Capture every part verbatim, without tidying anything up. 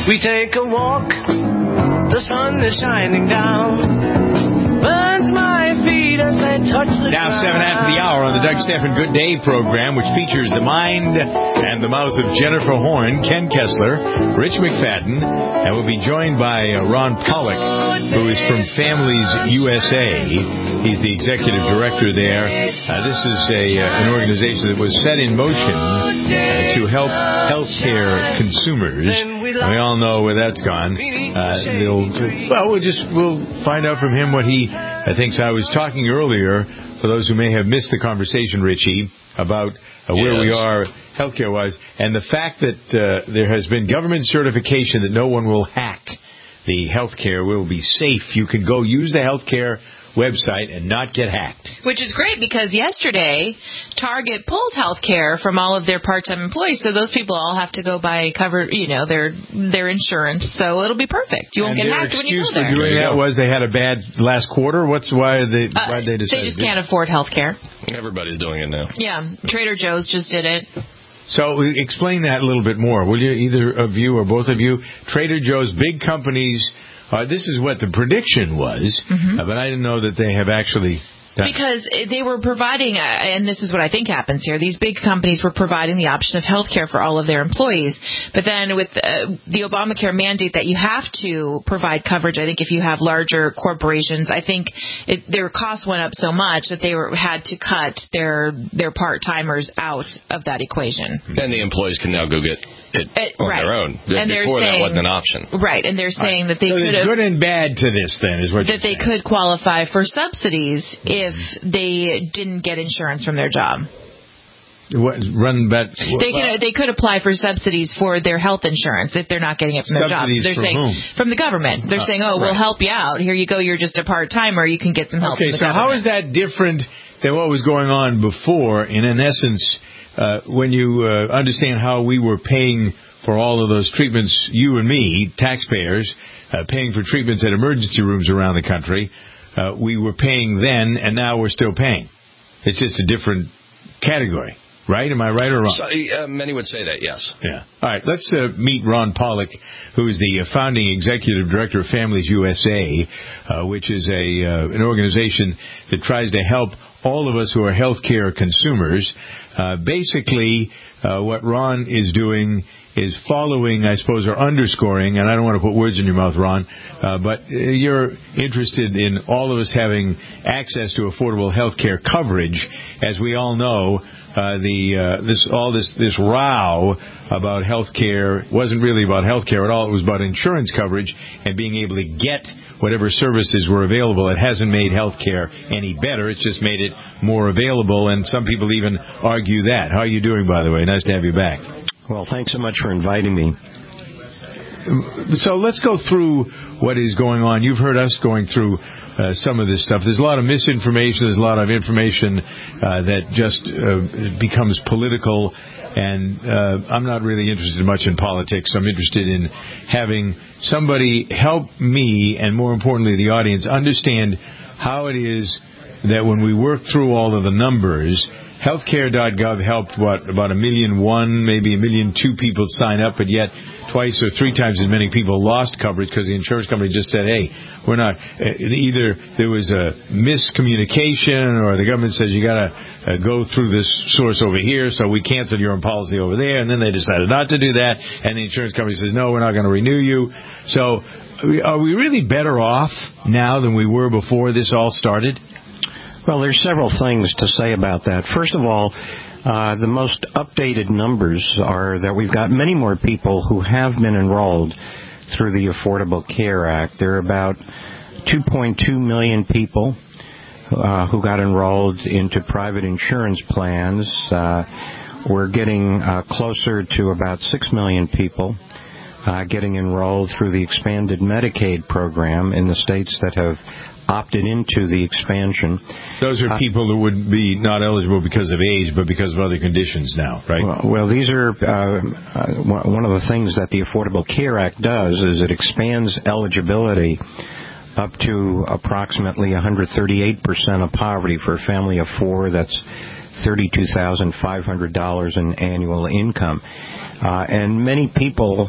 We take a walk, the sun is shining down, burns my feet as I touch the Now seven after the hour on the Doug Stephan Good Day program, which features the mind and the mouth of Jennifer Horn, Ken Kessler, Rich McFadden, and we'll be joined by uh, Ron Pollock, who is from Families U S A. He's the executive director there. Uh, this is a uh, an organization that was set in motion uh, to help healthcare consumers. We all know where that's gone. Uh, they'll, well, we'll just we'll find out from him what he uh, thinks. I was talking earlier, for those who may have missed the conversation, Richie, about uh, where yes. we are healthcare-wise, and the fact that uh, there has been government certification that no one will hack the healthcare, will be safe. You can go use the healthcare website and not get hacked. Which is great, because yesterday Target pulled healthcare from all of their part-time employees, so those people all have to go buy cover, you know, their their insurance. So it'll be perfect. You won't and get hacked when you go there. Their excuse for doing that was they had a bad last quarter. What's why they uh, why they decided? They just can't afford healthcare. Everybody's doing it now. Yeah, Trader Joe's just did it. So explain that a little bit more, will you? Either of you or both of you. Trader Joe's, big companies. Uh, this is what the prediction was, mm-hmm. uh, but I didn't know that they have actually... Because they were providing, uh, and this is what I think happens here, these big companies were providing the option of health care for all of their employees. But then with uh, the Obamacare mandate that you have to provide coverage, I think if you have larger corporations, I think it, their costs went up so much that they were, had to cut their their part-timers out of that equation. And the employees can now go get it it on right. their own. And Before saying, that wasn't an option. Right, and they're saying right. that they so could have... good and bad to this, then, is what That they saying. could qualify for subsidies if they didn't get insurance from their job. What, run back, what, they could they could apply for subsidies for their health insurance if they're not getting it from their job. Subsidies They're from saying whom? from the government. They're uh, saying, "Oh, right. we'll help you out. Here you go. You're just a part timer. You can get some help." Okay, from the so government. how is that different than what was going on before? And in essence, uh, when you uh, understand how we were paying for all of those treatments, you and me, taxpayers, uh, paying for treatments at emergency rooms around the country, uh, we were paying then, and now we're still paying. It's just a different category. Right? Am I right or wrong? So, uh, many would say that, yes. Yeah. All right. Let's uh, meet Ron Pollock, who is the uh, founding executive director of Families U S A, uh, which is a uh, an organization that tries to help all of us who are healthcare consumers. Uh, basically, uh, what Ron is doing is following, I suppose, or underscoring, and I don't want to put words in your mouth, Ron, uh, but you're interested in all of us having access to affordable health care coverage. As we all know, uh, the uh, this all this this row about health care wasn't really about health care at all. It was about insurance coverage and being able to get whatever services were available. It hasn't made health care any better. It's just made it more available, and some people even argue that. How are you doing, by the way? Nice to have you back. Well, thanks so much for inviting me. So let's go through what is going on. You've heard us going through uh, some of this stuff. There's a lot of misinformation. There's a lot of information uh, that just uh, becomes political. And uh, I'm not really interested much in politics. I'm interested in having somebody help me, and more importantly, the audience, understand how it is that when we work through all of the numbers, healthcare dot gov helped, what, about a million one, maybe a million two people sign up, but yet twice or three times as many people lost coverage because the insurance company just said, hey, we're not, either there was a miscommunication or the government says you got to uh, go through this source over here, so we canceled your own policy over there, and then they decided not to do that, and the insurance company says, no, we're not going to renew you. So are we really better off now than we were before this all started? Well, there's several things to say about that. First of all, uh, the most updated numbers are that we've got many more people who have been enrolled through the Affordable Care Act. There are about two point two million people uh, who got enrolled into private insurance plans. Uh, we're getting uh, closer to about six million people uh, getting enrolled through the expanded Medicaid program in the states that have opted into the expansion. Those are people who would be not eligible because of age, but because of other conditions now, right? Well, well these are uh, uh, one of the things that the Affordable Care Act does is it expands eligibility up to approximately one hundred thirty-eight percent of poverty for a family of four. That's thirty-two thousand five hundred dollars in annual income. Uh, and many people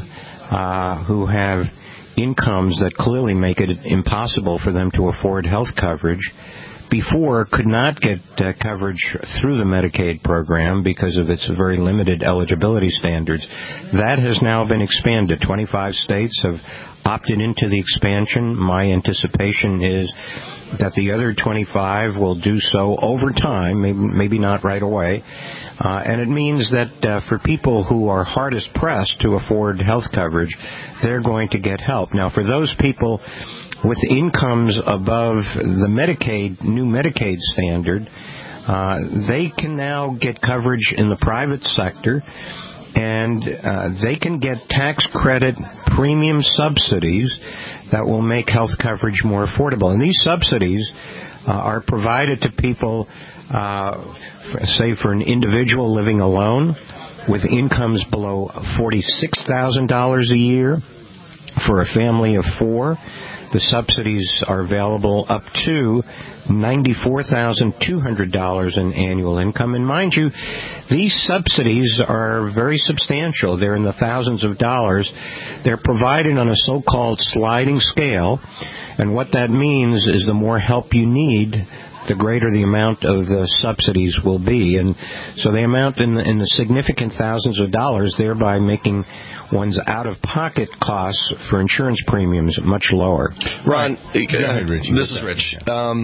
uh, who have incomes that clearly make it impossible for them to afford health coverage before could not get uh, coverage through the Medicaid program because of its very limited eligibility standards. That has now been expanded. twenty-five states have opted into the expansion. My anticipation is that the other twenty-five will do so over time, maybe, maybe not right away. Uh, and it means that uh, for people who are hardest pressed to afford health coverage, they're going to get help. Now, for those people with incomes above the Medicaid, new Medicaid standard, uh, they can now get coverage in the private sector, and uh, they can get tax credit premium subsidies that will make health coverage more affordable. And these subsidies uh, are provided to people, uh, say for an individual living alone with incomes below forty-six thousand dollars a year. For a family of four, the subsidies are available up to ninety-four thousand two hundred dollars in annual income. And mind you, these subsidies are very substantial. They're in the thousands of dollars. They're provided on a so-called sliding scale. And what that means is the more help you need, the greater the amount of the subsidies will be. And so they amount in the, in the significant thousands of dollars, thereby making one's out-of-pocket costs for insurance premiums much lower. Ron, ahead, Rich. This is Rich. Um,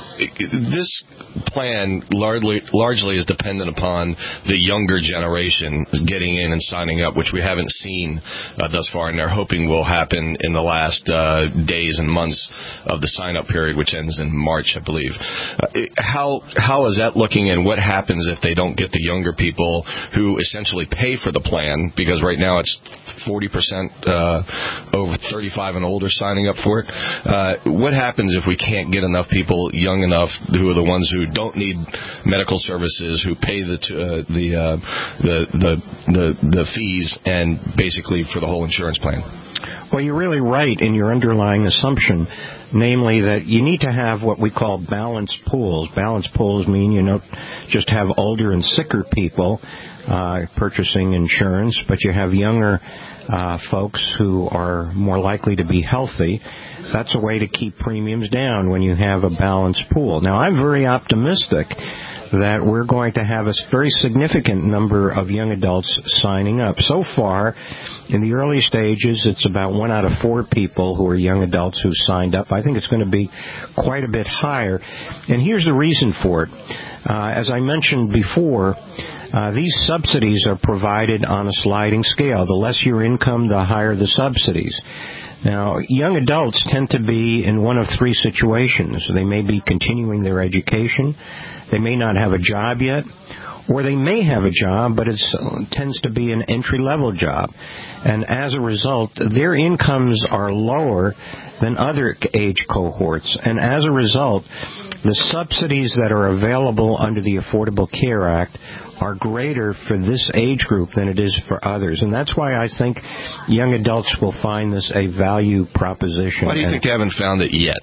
this plan largely largely is dependent upon the younger generation getting in and signing up, which we haven't seen uh, thus far, and they're hoping will happen in the last uh, days and months of the sign-up period, which ends in March, I believe. Uh, how how is that looking, and what happens if they don't get the younger people who essentially pay for the plan? Because right now it's forty percent uh, over thirty-five and older signing up for it. Uh, what happens if we can't get enough people young enough who are the ones who don't need medical services, who pay the uh, the, uh, the the the the fees, and basically for the whole insurance plan? Well, you're really right in your underlying assumption, namely that you need to have what we call balanced pools. Balanced pools mean you don't just have older and sicker people uh, purchasing insurance, but you have younger uh, folks who are more likely to be healthy. That's a way to keep premiums down when you have a balanced pool. Now, I'm very optimistic that we're going to have a very significant number of young adults signing up. So far, in the early stages, it's about one out of four people who are young adults who signed up. I think it's going to be quite a bit higher. And here's the reason for it. Uh, as I mentioned before, Uh, these subsidies are provided on a sliding scale. The less your income, the higher the subsidies. Now, young adults tend to be in one of three situations. They may be continuing their education, they may not have a job yet, or they may have a job, but it tends to be an entry-level job. And as a result, their incomes are lower than other age cohorts. And as a result, the subsidies that are available under the Affordable Care Act are greater for this age group than it is for others. And that's why I think young adults will find this a value proposition. Why do you and, think they haven't found it yet?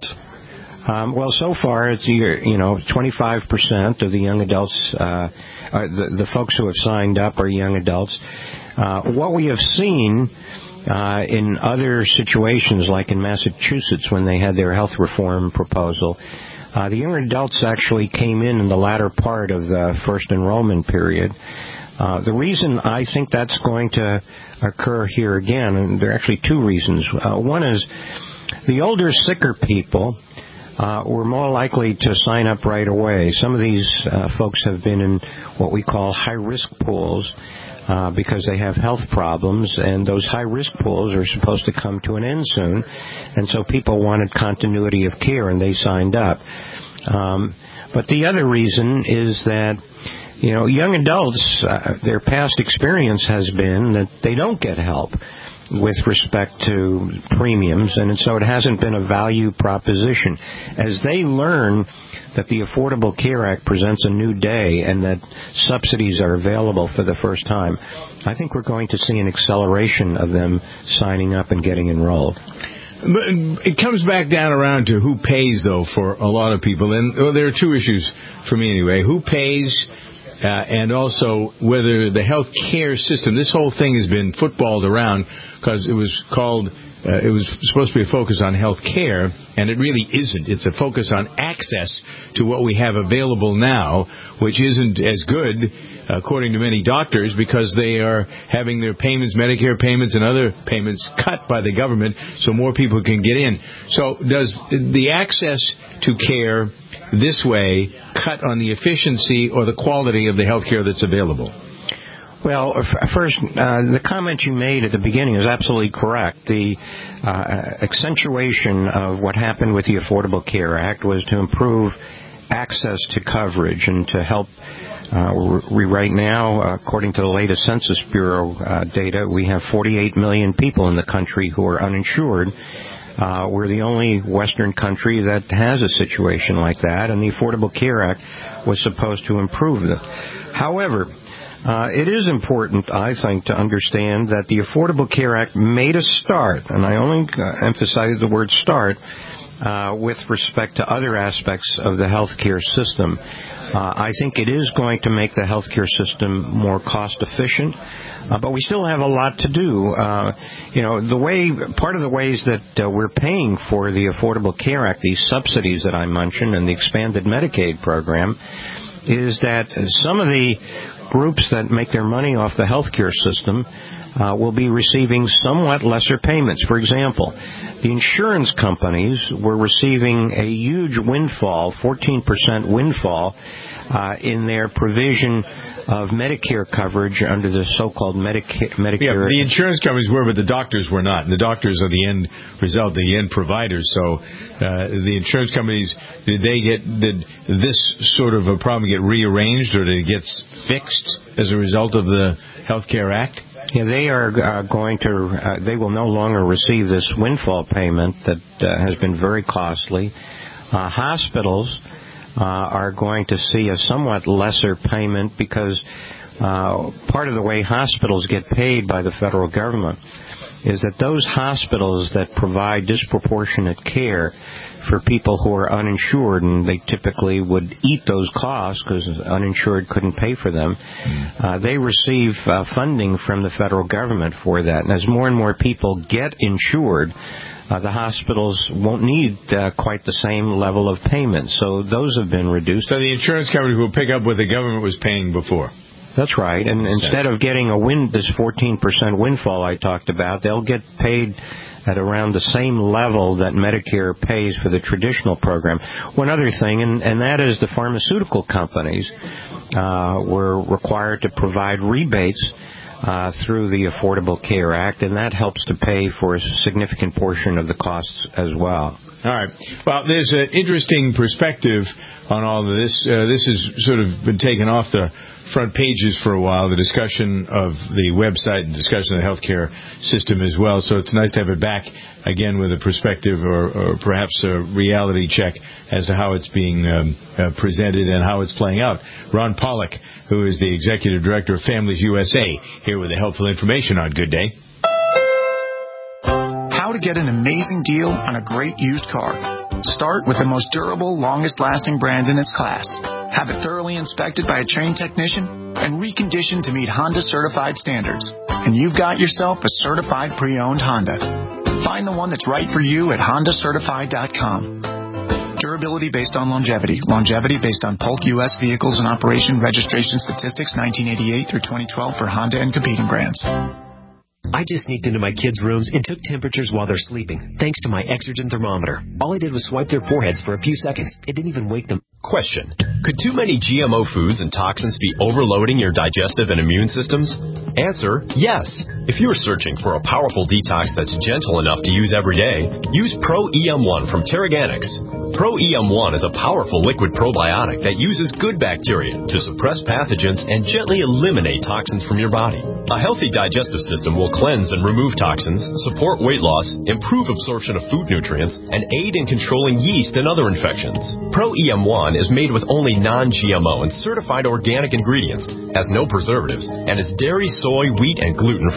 Um, well, so far, it's, you know, twenty-five percent of the young adults, uh, uh, the, the folks who have signed up are young adults. Uh, what we have seen uh, in other situations, like in Massachusetts when they had their health reform proposal, Uh, the younger adults actually came in in the latter part of the first enrollment period. Uh, the reason I think that's going to occur here again, and there are actually two reasons. Uh, one is the older, sicker people uh, were more likely to sign up right away. Some of these uh, folks have been in what we call high-risk pools uh, because they have health problems, and those high-risk pools are supposed to come to an end soon, and so people wanted continuity of care, and they signed up. Um, but the other reason is that, you know, young adults, uh, their past experience has been that they don't get help with respect to premiums, and so it hasn't been a value proposition. As they learn that the Affordable Care Act presents a new day and that subsidies are available for the first time, I think we're going to see an acceleration of them signing up and getting enrolled. But it comes back down around to who pays, though, for a lot of people. And well, there are two issues for me anyway. Who pays uh, and also whether the health care system, this whole thing has been footballed around because it was called, uh, it was supposed to be a focus on health care, and it really isn't. It's a focus on access to what we have available now, which isn't as good, according to many doctors, because they are having their payments, Medicare payments and other payments, cut by the government so more people can get in. So does the access to care this way cut on the efficiency or the quality of the health care that's available? Well, f- first, uh, the comment you made at the beginning is absolutely correct. The uh, accentuation of what happened with the Affordable Care Act was to improve access to coverage and to help. Uh, we right now, uh, according to the latest Census Bureau uh, data, we have forty-eight million people in the country who are uninsured. Uh, we're the only Western country that has a situation like that, and the Affordable Care Act was supposed to improve that. However, uh, it is important, I think, to understand that the Affordable Care Act made a start, and I only uh, emphasize the word start, uh, with respect to other aspects of the health care system. Uh, I think it is going to make the healthcare system more cost efficient, uh, but we still have a lot to do. Uh, you know, the way part of the ways that uh, we're paying for the Affordable Care Act, these subsidies that I mentioned, and the expanded Medicaid program, is that some of the groups that make their money off the healthcare system uh, will be receiving somewhat lesser payments. For example, the insurance companies were receiving a huge windfall, fourteen percent windfall, uh, in their provision of Medicare coverage under the so-called Medica- Medicare. Yeah, the insurance companies were, but the doctors were not. And the doctors are the end result, the end providers. So uh, the insurance companies, did they get, did this sort of a problem get rearranged, or did it get fixed as a result of the Health Care Act? Yeah, they are uh, going to, uh, they will no longer receive this windfall payment that uh, has been very costly. Uh, hospitals uh, are going to see a somewhat lesser payment because uh, part of the way hospitals get paid by the federal government is that those hospitals that provide disproportionate care for people who are uninsured, and they typically would eat those costs because uninsured couldn't pay for them, uh, they receive uh, funding from the federal government for that. And as more and more people get insured, uh, the hospitals won't need uh, quite the same level of payment. So those have been reduced. So the insurance company will pick up what the government was paying before. That's right. And instead of getting a win, this fourteen percent windfall I talked about, they'll get paid at around the same level that Medicare pays for the traditional program. One other thing, and, and that is the pharmaceutical companies uh, were required to provide rebates uh, through the Affordable Care Act, and that helps to pay for a significant portion of the costs as well. All right. Well, there's an interesting perspective on all of this. Uh, this has sort of been taken off the front pages for a while, the discussion of the website and discussion of the healthcare system as well. So it's nice to have it back again with a perspective or, or perhaps a reality check as to how it's being um, uh, presented and how it's playing out. Ron Pollock, who is the Executive Director of Families U S A, here with the helpful information on Good Day. How to get an amazing deal on a great used car. Start with the most durable, longest-lasting brand in its class. Have it thoroughly inspected by a trained technician and reconditioned to meet Honda certified standards. And you've got yourself a certified pre-owned Honda. Find the one that's right for you at honda certified dot com. Durability based on longevity. Longevity based on Polk U S Vehicles in Operation Registration Statistics nineteen eighty-eight through twenty twelve for Honda and competing brands. I just sneaked into my kids' rooms and took temperatures while they're sleeping, thanks to my Exergen thermometer. All I did was swipe their foreheads for a few seconds. It didn't even wake them. Question. Could too many G M O foods and toxins be overloading your digestive and immune systems? Answer, yes. If you're searching for a powerful detox that's gentle enough to use every day, use Pro E M one from Terraganics. Pro E M one is a powerful liquid probiotic that uses good bacteria to suppress pathogens and gently eliminate toxins from your body. A healthy digestive system will cleanse and remove toxins, support weight loss, improve absorption of food nutrients, and aid in controlling yeast and other infections. Pro E M one is made with only non-G M O and certified organic ingredients, has no preservatives, and is dairy, soy, wheat, and gluten-free.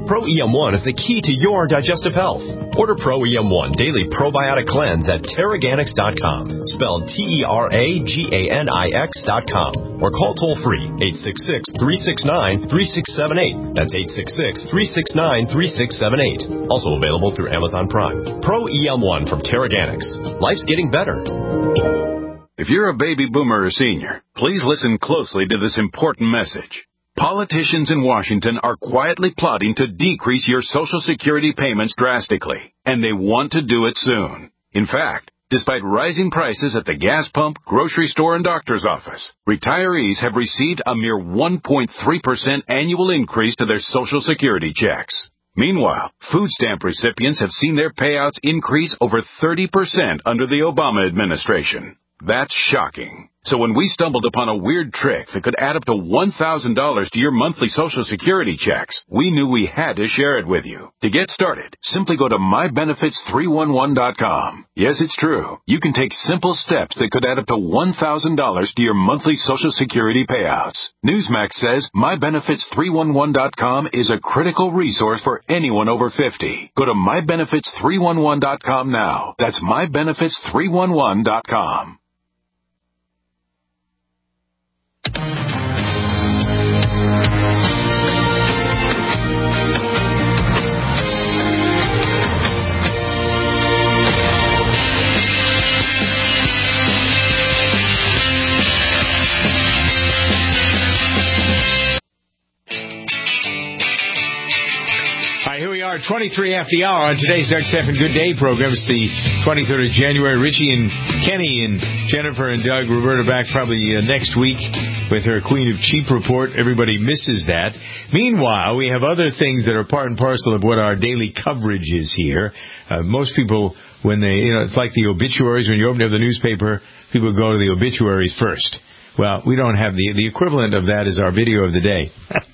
Pro E M one is the key to your digestive health. Order Pro E M one Daily Probiotic Cleanse at Teraganix dot com, spelled T E R A G A N I X dot com, or call toll-free eight six six, three six nine, three six seven eight. That's eight six six, three six nine, three six seven eight. Also available through Amazon Prime. Pro E M one from Teraganix. Life's getting better. If you're a baby boomer or senior, please listen closely to this important message. Politicians in Washington are quietly plotting to decrease your Social Security payments drastically, and they want to do it soon. In fact, despite rising prices at the gas pump, grocery store, and doctor's office, retirees have received a mere one point three percent annual increase to their Social Security checks. Meanwhile, food stamp recipients have seen their payouts increase over thirty percent under the Obama administration. That's shocking. So when we stumbled upon a weird trick that could add up to one thousand dollars to your monthly Social Security checks, we knew we had to share it with you. To get started, simply go to my benefits three one one dot com. Yes, it's true. You can take simple steps that could add up to one thousand dollars to your monthly Social Security payouts. Newsmax says my benefits three one one dot com is a critical resource for anyone over fifty. Go to my benefits three one one dot com now. That's my benefits three one one dot com. Here we are, twenty-three after the hour on today's Doug Stephan Good Day program. It's the twenty-third of January. Richie and Kenny and Jennifer and Doug, Roberta back probably uh, next week with her Queen of Cheap report. Everybody misses that. Meanwhile, we have other things that are part and parcel of what our daily coverage is here. Uh, most people, when they, you know, it's like the obituaries. When you open up the newspaper, people go to the obituaries first. Well, we don't have the the equivalent of that is our video of the day.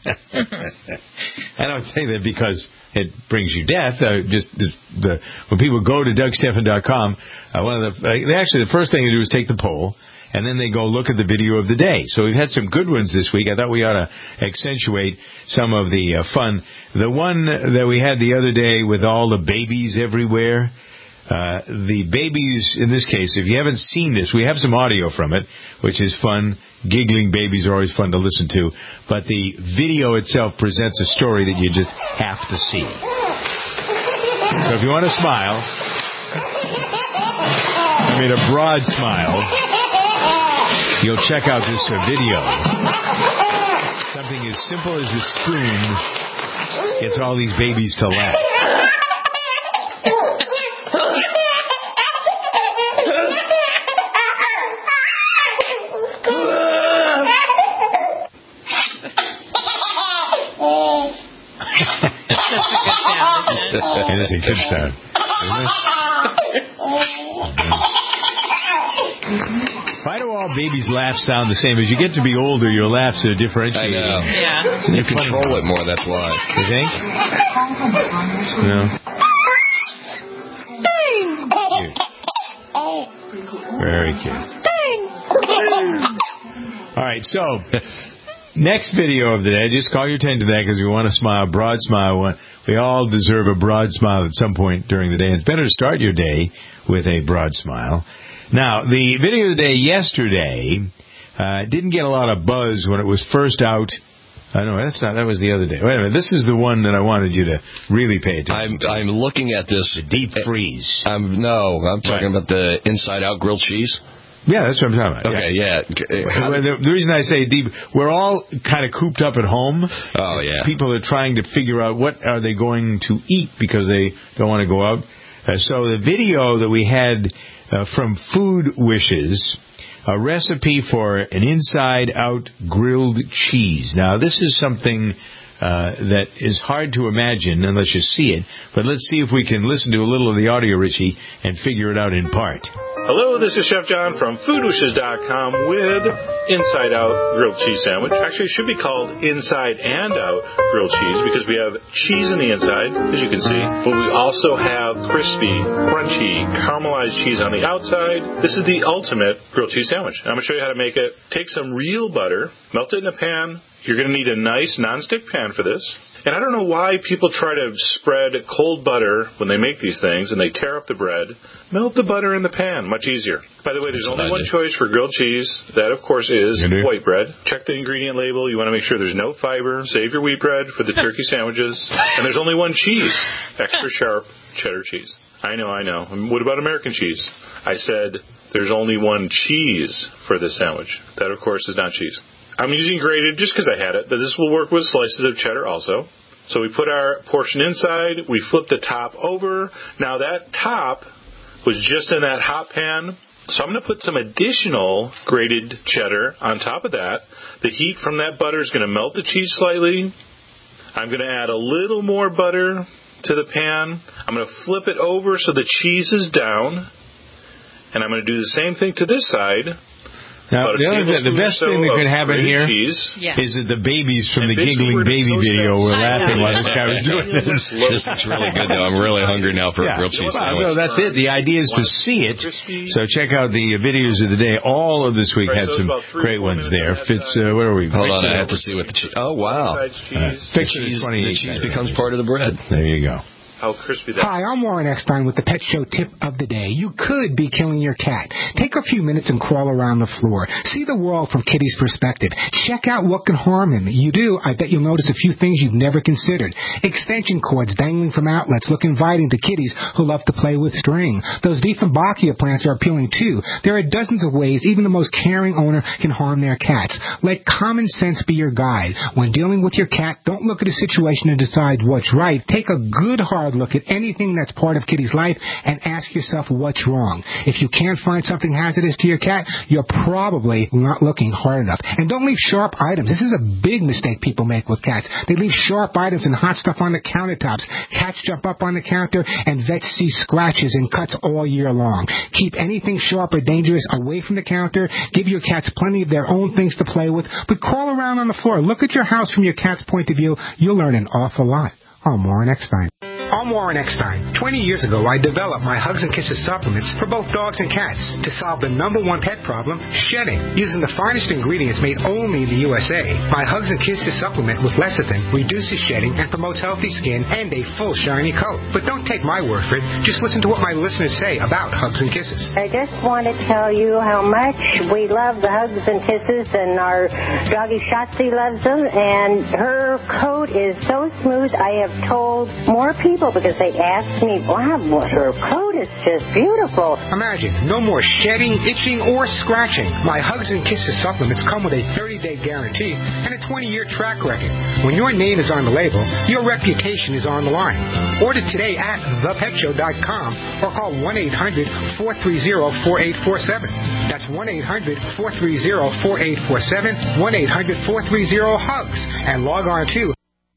I don't say that because it brings you death. Uh, just, just the when people go to Doug Stephan dot com, uh, one of the uh, they actually the first thing they do is take the poll, and then they go look at the video of the day. So we've had some good ones this week. I thought we ought to accentuate some of the uh, fun. The one that we had the other day with all the babies everywhere. Uh, the babies, in this case, if you haven't seen this, we have some audio from it, which is fun. Giggling babies are always fun to listen to. But the video itself presents a story that you just have to see. So if you want to smile, I mean a broad smile, you'll check out this uh, video. Something as simple as a spoon gets all these babies to laugh. It is a good sound. Why do all babies' laughs sound the same? As you get to be older, your laughs are differentiated. I know. Yeah. You control it more, that's why. You think? No. Cute. Very cute. All right, so next video of the day, just call your attention to that because we want to smile, broad smile. We all deserve a broad smile at some point during the day. It's better to start your day with a broad smile. Now, the video of the day yesterday uh, didn't get a lot of buzz when it was first out. I know that's not. That was the other day. Wait a minute. This is the one that I wanted you to really pay attention I'm, to. I'm looking at this. The deep freeze. I'm, no, I'm talking right. about the inside out grilled cheese. Yeah, that's what I'm talking about. Okay, yeah. yeah. The, the reason I say deep, we're all kind of cooped up at home. Oh, yeah. People are trying to figure out what are they going to eat because they don't want to go out. Uh, so the video that we had uh, from Food Wishes, a recipe for an inside-out grilled cheese. Now, this is something uh, that is hard to imagine unless you see it. But let's see if we can listen to a little of the audio, Richie, and figure it out in part. Hello, this is Chef John from food wishes dot com with Inside Out Grilled Cheese Sandwich. Actually, it should be called Inside and Out Grilled Cheese because we have cheese in the inside, as you can see, but we also have crispy, crunchy, caramelized cheese on the outside. This is the ultimate grilled cheese sandwich. I'm going to show you how to make it. Take some real butter, melt it in a pan. You're going to need a nice nonstick pan for this. And I don't know why people try to spread cold butter when they make these things, and they tear up the bread. Melt the butter in the pan. Much easier. By the way, there's only one choice for grilled cheese. That, of course, is white bread. Check the ingredient label. You want to make sure there's no fiber. Save your wheat bread for the turkey sandwiches. And there's only one cheese. Extra sharp cheddar cheese. I know, I know. What about American cheese? I said there's only one cheese for this sandwich. That, of course, is not cheese. I'm using grated just because I had it, but this will work with slices of cheddar also. So we put our portion inside. We flip the top over. Now that top was just in that hot pan. So I'm going to put some additional grated cheddar on top of that. The heat from that butter is going to melt the cheese slightly. I'm going to add a little more butter to the pan. I'm going to flip it over so the cheese is down. And I'm going to do the same thing to this side. Now, the, other thing, the best thing that could happen here yeah. is that the babies from and the Giggling Baby video were laughing while this guy was doing this. This looks really good, though. I'm really hungry now for yeah. a grilled cheese well, sandwich. No, that's it. The idea is to see it. So check out the videos of the day. All of this week had some great ones there. Fitz, uh, what are we? Hold on, I have to see what the cheese... Oh, wow. Uh, Fix the cheese, the cheese becomes part of the bread. There you go. How crispy that. Hi, I'm Warren Eckstein with the Pet Show Tip of the Day. You could be killing your cat. Take a few minutes and crawl around the floor. See the world from Kitty's perspective. Check out what can harm him. You do, I bet you'll notice a few things you've never considered. Extension cords dangling from outlets look inviting to kitties who love to play with string. Those Dieffenbachia plants are appealing too. There are dozens of ways even the most caring owner can harm their cats. Let common sense be your guide. When dealing with your cat, don't look at a situation and decide what's right. Take a good hard look at anything that's part of Kitty's life and ask yourself what's wrong. If you can't find something hazardous to your cat, you're probably not looking hard enough. And don't leave sharp items. This is a big mistake people make with cats. They leave sharp items and hot stuff on the countertops. Cats jump up on the counter and vets see scratches and cuts all year long. Keep anything sharp or dangerous away from the counter. Give your cats plenty of their own things to play with. But crawl around on the floor. Look at your house from your cat's point of view. You'll learn an awful lot. I'm Warren Eckstein. I'm Warren Eckstein. Twenty years ago, I developed my Hugs and Kisses supplements for both dogs and cats to solve the number one pet problem, shedding. Using the finest ingredients made only in the U S A, my Hugs and Kisses supplement with lecithin reduces shedding and promotes healthy skin and a full shiny coat. But don't take my word for it. Just listen to what my listeners say about Hugs and Kisses. I just want to tell you how much we love the Hugs and Kisses, and our doggy Shotzi loves them, and her coat is so smooth. I have told more people because they ask me, wow, her coat is just beautiful. Imagine, no more shedding, itching, or scratching. My Hugs and Kisses supplements come with a thirty-day guarantee and a twenty-year track record. When your name is on the label, your reputation is on the line. Order today at the pet show dot com or call one eight hundred four three zero four eight four seven. That's one eight hundred four three zero four eight four seven, one eight hundred four three zero HUGS, and log on to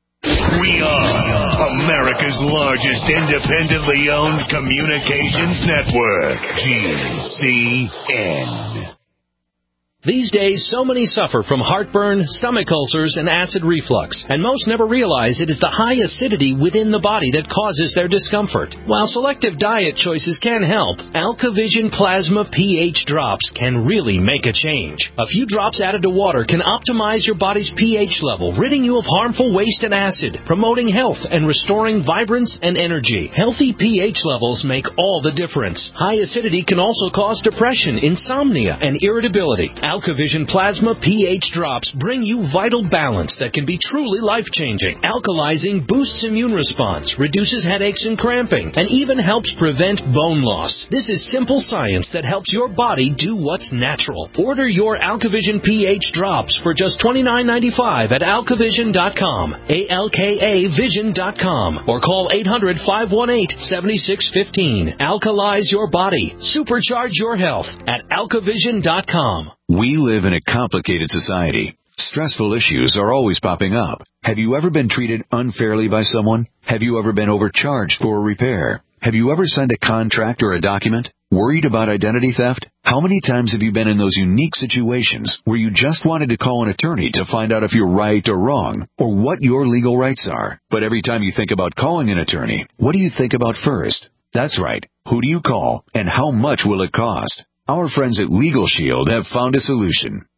We are America's largest independently owned communications network, G C N. These days, so many suffer from heartburn, stomach ulcers, and acid reflux, and most never realize it is the high acidity within the body that causes their discomfort. While selective diet choices can help, AlkaVision Plasma pH drops can really make a change. A few drops added to water can optimize your body's pH level, ridding you of harmful waste and acid, promoting health and restoring vibrance and energy. Healthy pH levels make all the difference. High acidity can also cause depression, insomnia, and irritability. AlkaVision Plasma pH drops bring you vital balance that can be truly life-changing. Alkalizing boosts immune response, reduces headaches and cramping, and even helps prevent bone loss. This is simple science that helps your body do what's natural. Order your AlkaVision pH drops for just twenty-nine ninety-five at alkavision dot com, A L K A vision dot com, or call eight hundred five one eight seven six one five. Alkalize your body. Supercharge your health at alkavision dot com. We live in a complicated society. Stressful issues are always popping up. Have you ever been treated unfairly by someone? Have you ever been overcharged for a repair? Have you ever signed a contract or a document? Worried about identity theft? How many times have you been in those unique situations where you just wanted to call an attorney to find out if you're right or wrong, or what your legal rights are? But every time you think about calling an attorney, what do you think about first? That's right. Who do you call, and how much will it cost? Our friends at Legal Shield have found a solution.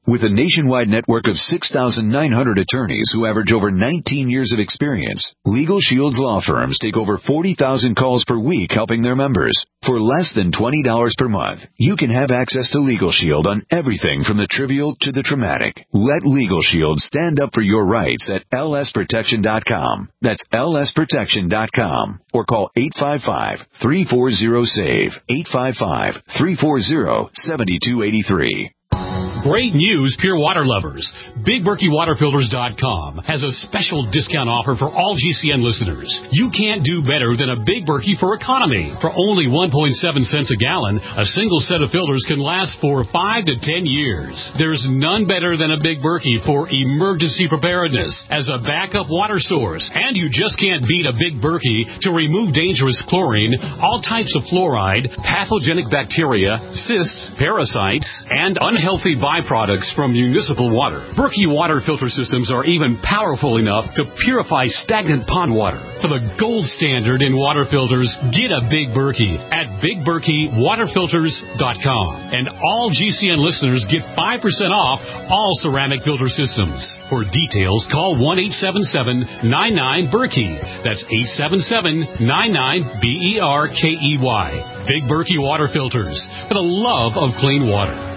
With a nationwide network of six thousand nine hundred attorneys who average over nineteen years of experience, Legal Shield's law firms take over forty thousand calls per week helping their members. For less than twenty dollars per month, you can have access to Legal Shield on everything from the trivial to the traumatic. Let Legal Shield stand up for your rights at L S protection dot com. That's L S protection dot com. Or call eight five five, three four zero, S A V E, eight five five, three four zero, seven two eight three. Great news, Pure Water lovers. Big Berkey Water Filters dot com has a special discount offer for all G C N listeners. You can't do better than a Big Berkey for economy. For only one point seven cents a gallon, a single set of filters can last for five to ten years. There's none better than a Big Berkey for emergency preparedness as a backup water source. And you just can't beat a Big Berkey to remove dangerous chlorine, all types of fluoride, pathogenic bacteria, cysts, parasites, and unhealthy byproducts from municipal water. Berkey water filter systems are even powerful enough to purify stagnant pond water. For the gold standard in water filters, get a Big Berkey at Big Berkey Water Filters dot com. And all G C N listeners get five percent off all ceramic filter systems. For details, call one eight seven seven, nine nine, Berkey. That's eight seven seven, nine nine, B E R K E Y. Big Berkey Water Filters, for the love of clean water.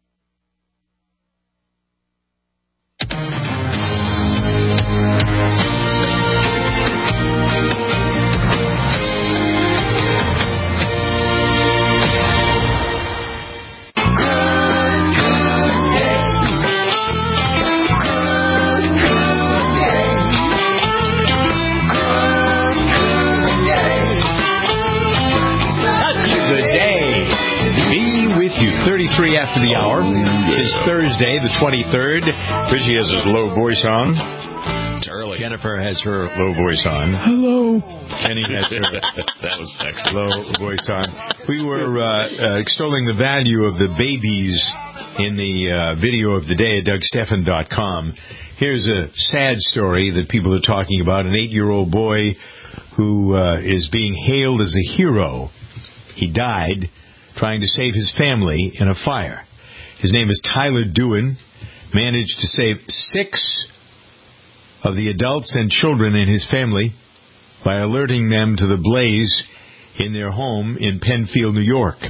After the hour is Thursday, the twenty-third. Richie has his low voice on. It's early. Jennifer has her low voice on. Hello. Kenny has her that was sexy. low voice on. We were uh, uh, extolling the value of the babies in the uh, video of the day at Doug Stephan dot com. Here's a sad story that people are talking about. An eight-year-old boy who uh, is being hailed as a hero. He died trying to save his family in a fire. His name is Tyler Dewin. Managed to save six of the adults and children in his family by alerting them to the blaze in their home in Penfield, New York.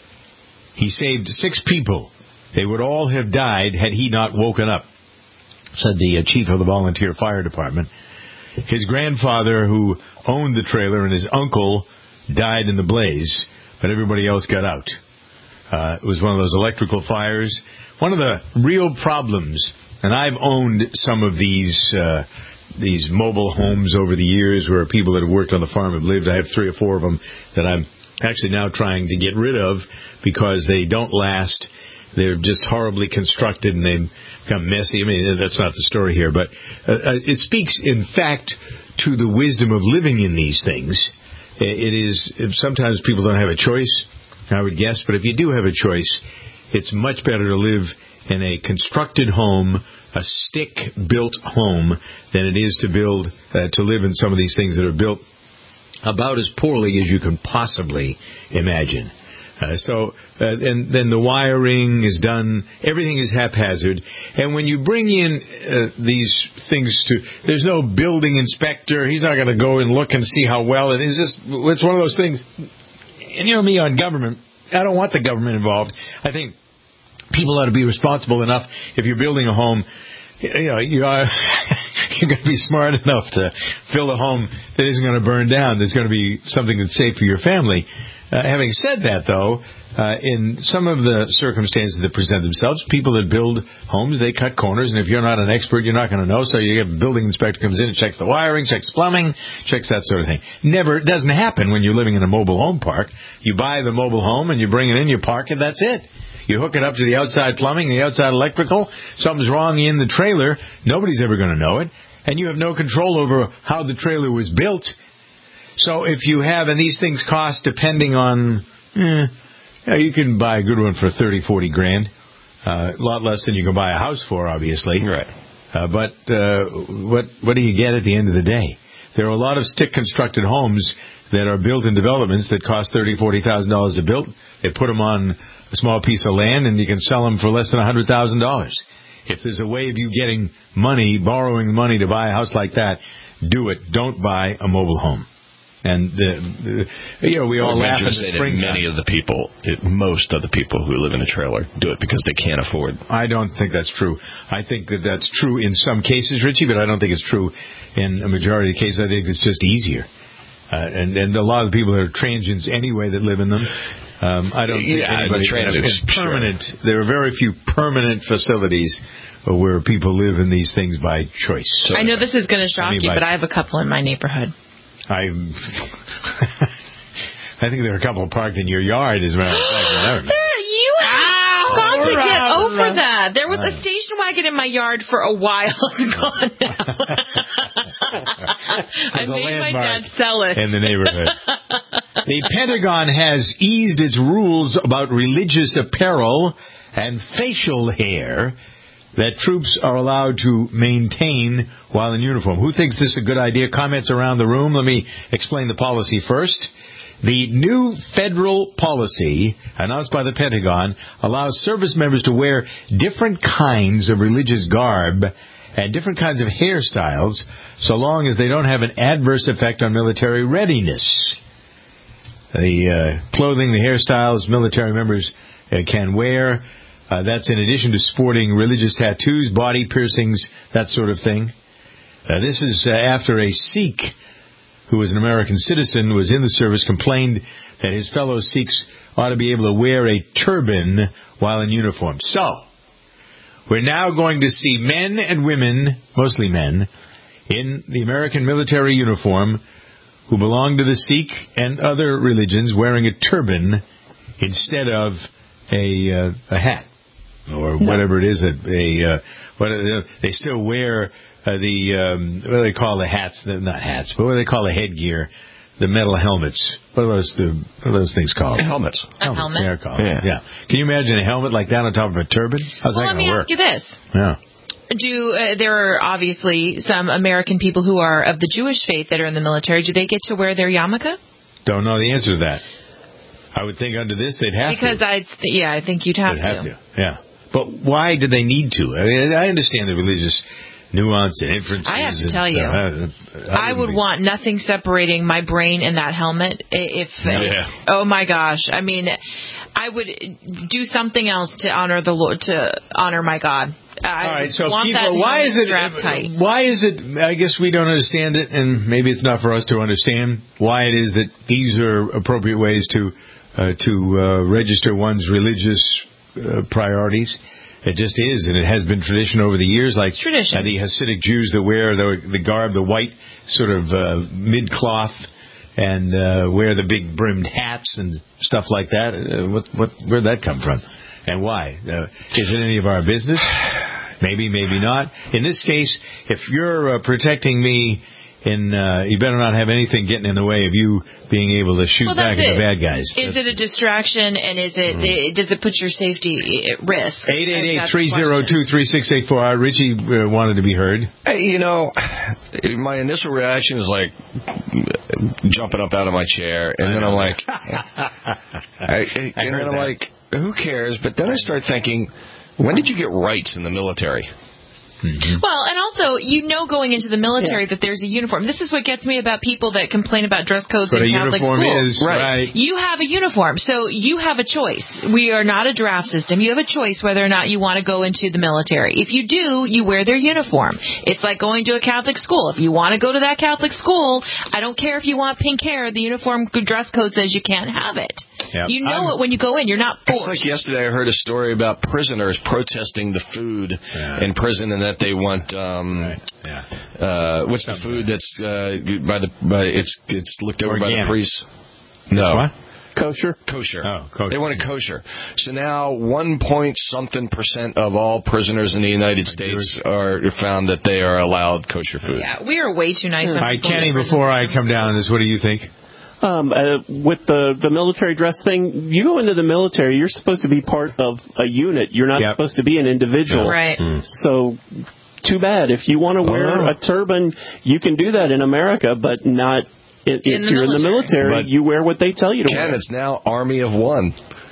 He saved six people. They would all have died had he not woken up, said the chief of the volunteer fire department. His grandfather, who owned the trailer, and his uncle died in the blaze, but everybody else got out. Uh, it was one of those electrical fires. One of the real problems, and I've owned some of these uh, these mobile homes over the years where people that have worked on the farm have lived. I have three or four of them that I'm actually now trying to get rid of because they don't last. They're just horribly constructed and they become messy. I mean, that's not the story here, but uh, it speaks, in fact, to the wisdom of living in these things. It is, sometimes people don't have a choice, I would guess, but if you do have a choice, it's much better to live in a constructed home, a stick-built home, than it is to build, uh, to live in some of these things that are built about as poorly as you can possibly imagine. Uh, so, uh, and then the wiring is done, everything is haphazard, and when you bring in uh, these things to, there's no building inspector, he's not going to go and look and see how well it is. Just, it's one of those things, and you know me on government, I don't want the government involved. I think people ought to be responsible enough. If you're building a home, you know, you are, you're going to be smart enough to fill a home that isn't going to burn down, that's going to be something that's safe for your family. Uh, having said that, though, uh, in some of the circumstances that present themselves, people that build homes, they cut corners, and if you're not an expert, you're not going to know, so you have a building inspector comes in and checks the wiring, checks plumbing, checks that sort of thing. Never, it doesn't happen when you're living in a mobile home park. You buy the mobile home, and you bring it in, you park it, that's it. You hook it up to the outside plumbing, the outside electrical, something's wrong in the trailer, nobody's ever going to know it, and you have no control over how the trailer was built. So if you have, and these things cost depending on, eh, yeah, you can buy a good one for thirty, forty grand. Uh, a lot less than you can buy a house for, obviously. Right. Uh, but uh, what what do you get at the end of the day? There are a lot of stick-constructed homes that are built in developments that cost thirty thousand dollars, forty thousand dollars to build. They put them on a small piece of land, and you can sell them for less than one hundred thousand dollars. If there's a way of you getting money, borrowing money to buy a house like that, do it. Don't buy a mobile home. And the, the, you know, we all laugh in the springtime. Many of the people, it, most of the people who live in a trailer do it because they can't afford. I don't think that's true. I think that that's true in some cases, Richie, but I don't think it's true in a majority of the cases. I think it's just easier. Uh, and, and a lot of the people that are transients anyway that live in them. Um, I don't think yeah, anybody transients, permanent. Sure. There are very few permanent facilities where people live in these things by choice. So, I know this is going to shock I mean, you, by, but I have a couple in my neighborhood. I I think there are a couple parked in your yard, as a matter of fact. There, you have got to get over that. There was a Right. station wagon in my yard for a while. It's gone now. I made my dad sell it. In the neighborhood. The Pentagon has eased its rules about religious apparel and facial hair that troops are allowed to maintain while in uniform. Who thinks this is a good idea? Comments around the room. Let me explain the policy first. The new federal policy announced by the Pentagon allows service members to wear different kinds of religious garb and different kinds of hairstyles so long as they don't have an adverse effect on military readiness. The uh, clothing, the hairstyles military members uh, can wear, uh, that's in addition to sporting religious tattoos, body piercings, that sort of thing. Uh, this is uh, after a Sikh who was an American citizen, was in the service, complained that his fellow Sikhs ought to be able to wear a turban while in uniform. So, we're now going to see men and women, mostly men, in the American military uniform who belong to the Sikh and other religions wearing a turban instead of a uh, a hat or No. whatever it is that they uh, what uh, they still wear uh, the um, what do they call the hats? The, not hats, but what do they call the headgear? The metal helmets. What are those? The, what are those things called? Helmets. A helmet. They're called. Yeah. yeah. Can you imagine a helmet like that on top of a turban? How's Well, that let me going to work? ask you this. Yeah. Do uh, there are obviously some American people who are of the Jewish faith that are in the military. Do they get to wear their yarmulke? Don't know the answer to that. I would think under this they'd have Because to. I, th- yeah, I think you'd have, They'd have to. Yeah. But why do they need to? I mean, I understand the religious nuance and inferences. I have to and tell you, stuff. I, I would be- want nothing separating my brain and that helmet. I- If Yeah. oh my gosh, I mean, I would do something else to honor the Lord, to honor my God. I All right, so want people, that why is it strapped tight. why is it I guess we don't understand it, and maybe it's not for us to understand why it is that these are appropriate ways to uh, to uh, register one's religious uh, priorities. It just is, and it has been tradition over the years, like tradition. Uh, the Hasidic Jews that wear the the garb, the white sort of uh, mid cloth, and uh, wear the big brimmed hats and stuff like that. Uh, what what where'd that come from? And why? Uh, is it any of our business? Maybe, maybe not. In this case, if you're uh, protecting me, in, uh, you better not have anything getting in the way of you being able to shoot Well, back that's at the it. bad guys. Is it a distraction, and is it, it does it put your safety at risk? eight eight eight, three oh two, three six eight four. Uh, Richie uh, wanted to be heard. Hey, you know, my initial reaction is like jumping up out of my chair, and then I'm like, I, and I then heard I'm that. like, who cares? But then I start thinking, when did you get rights in the military? Mm-hmm. Well, and also, you know going into the military that there's a uniform. This is what gets me about people that complain about dress codes What in a Catholic uniform schools. is, right. You have a uniform, so you have a choice. We are not a draft system. You have a choice whether or not you want to go into the military. If you do, you wear their uniform. It's like going to a Catholic school. If you want to go to that Catholic school, I don't care if you want pink hair, the uniform dress code says you can't have it. Yep. You know I'm- it when you go in. You're not It's forced. like yesterday I heard a story about prisoners protesting the food in prison, and that they want um uh what's the food that's uh by the by it's it's looked over by the Organic. priest. No. What? Kosher? Kosher. Oh, kosher. They want it kosher. So now one point something percent of all prisoners in the United States are found that they are allowed kosher food. Yeah, we are way too nice. All right, Kenny, before I come down on this, what do you think? Um, uh, with the, the military dress thing, you go into the military, you're supposed to be part of a unit. You're not Yep. supposed to be an individual. Right. Mm. So, too bad. If you want to wear Oh. a turban, you can do that in America, but not if, if In the you're in the military. military. But You wear what they tell you to Ken, wear. it's now Army of One.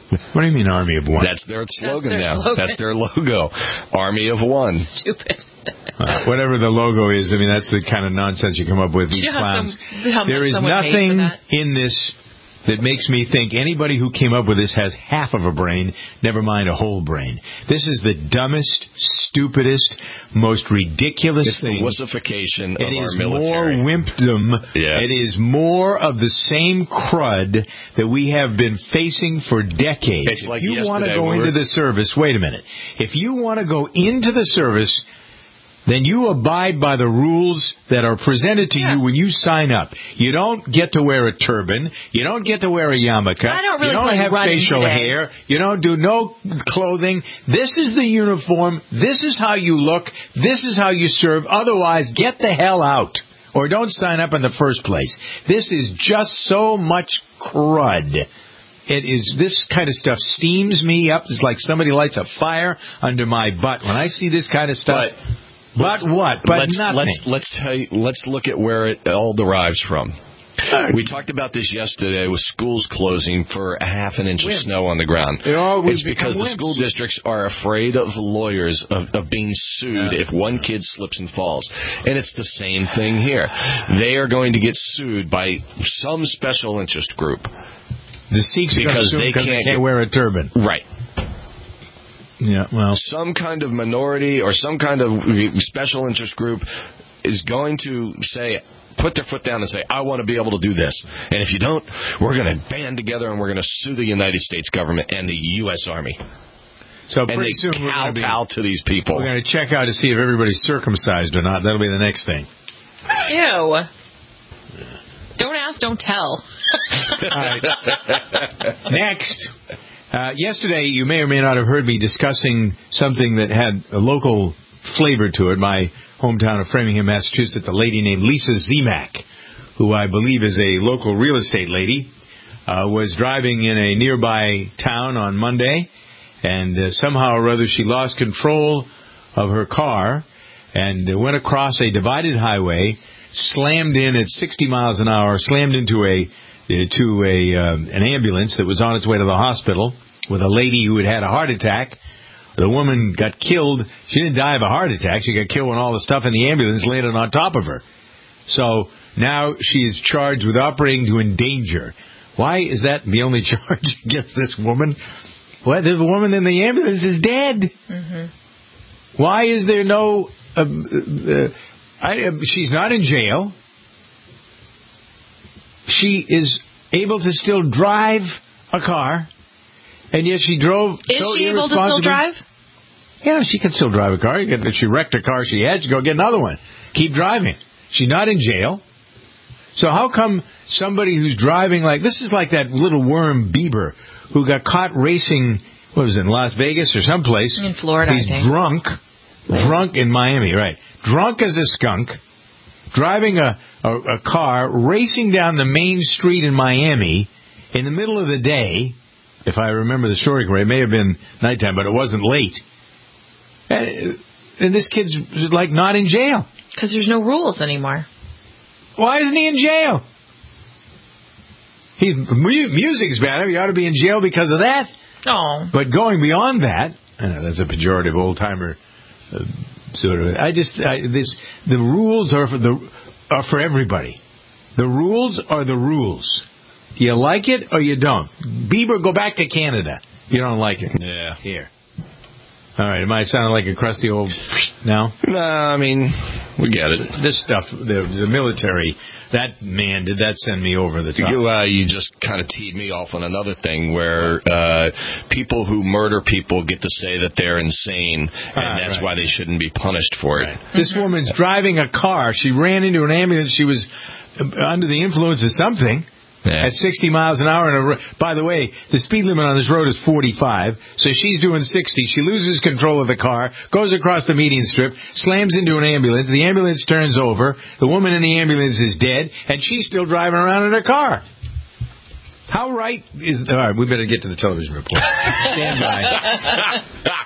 What do you mean, Army of One? That's their slogan That's their now. slogan. That's their logo. Army of One. Stupid. Uh, whatever the logo is, I mean, that's the kind of nonsense you come up with, these You know clowns. some- how much There is someone paid nothing for that? in this that makes me think anybody who came up with this has half of a brain, never mind a whole brain. This is the dumbest, stupidest, most ridiculous It's thing. the wussification of It our is military. more wimpdom. Yeah. It is more of the same crud that we have been facing for decades. It's like if you want to yesterday go we into were- the service, wait a minute. If you want to go into the service, then you abide by the rules that are presented to you when you sign up. You don't get to wear a turban. You don't get to wear a yarmulke. I don't really you don't play have running facial today. hair. You don't do no clothing. This is the uniform. This is how you look. This is how you serve. Otherwise, get the hell out. Or don't sign up in the first place. This is just so much crud. It is, this kind of stuff steams me up. It's like somebody lights a fire under my butt. When I see this kind of stuff... But, but what? But let's, nothing. Let's let's tell you, let's look at where it all derives from. We talked about this yesterday with schools closing for a half an inch of snow on the ground. It always It's because the becomes school districts are afraid of lawyers of, of being sued Yeah. if one kid slips and falls. And it's the same thing here. They are going to get sued by some special interest group. The Sikhs are gonna because sue they 'cause can't, they can't get, wear a turban. Right. Yeah, well, some kind of minority or some kind of special interest group is going to say, put their foot down and say, I want to be able to do this. And if you don't, we're going to band together and we're going to sue the United States government and the U S Army. So and pretty they soon we're gonna be- kowtow to these people. We're going to check out to see if everybody's circumcised or not. That'll be the next thing. Ew. Don't ask, don't tell. Next. Uh, yesterday, you may or may not have heard me discussing something that had a local flavor to it. My hometown of Framingham, Massachusetts, a lady named Lisa Zemak, who I believe is a local real estate lady, uh, was driving in a nearby town on Monday, and uh, somehow or other she lost control of her car and uh, went across a divided highway, slammed in at sixty miles an hour, slammed into a to a um, an ambulance that was on its way to the hospital with a lady who had had a heart attack. The woman got killed. She didn't die of a heart attack. She got killed when all the stuff in the ambulance landed on top of her. So now she is charged with operating to endanger. Why is that the only charge against this woman? Well, the woman in the ambulance is dead. Mm-hmm. Why is there no... Uh, uh, I, uh, she's not in jail. She is able to still drive a car, and yet she drove Is so she able to still irresponsibly. drive? Yeah, she can still drive a car. If she wrecked a car she had, she go get another one. Keep driving. She's not in jail. So how come somebody who's driving like... This is like that little worm Bieber who got caught racing, what was it, in Las Vegas or someplace? In Florida, He's I think. drunk. Drunk in Miami, right. Drunk as a skunk. Driving a, a, a car, racing down the main street in Miami in the middle of the day. If I remember the story correctly, it may have been nighttime, but it wasn't late. And, and this kid's like not in jail. Because there's no rules anymore. Why isn't he in jail? He's, mu- music's bad. He ought to be in jail because of that. Oh. But going beyond that, I know that's a pejorative old timer uh, sort of. I just I, this the rules are for the are for everybody. The rules are the rules. You like it or you don't. Bieber, go back to Canada. You don't like it. Yeah. Here. All right. Am I sounding like a crusty old now? No, I mean, we get it. This stuff, the, the military, that man, did that send me over the top. You, uh, you just kind of teed me off on another thing where uh, people who murder people get to say that they're insane, and Ah, that's right. why they shouldn't be punished for it. This woman's driving a car. She ran into an ambulance. She was under the influence of something. Yeah. At sixty miles an hour. In a, ro- by the way, the speed limit on this road is forty-five, so she's doing sixty. She loses control of the car, goes across the median strip, slams into an ambulance. The ambulance turns over. The woman in the ambulance is dead, and she's still driving around in her car. How right is... All right, we better get to the television report. Stand by.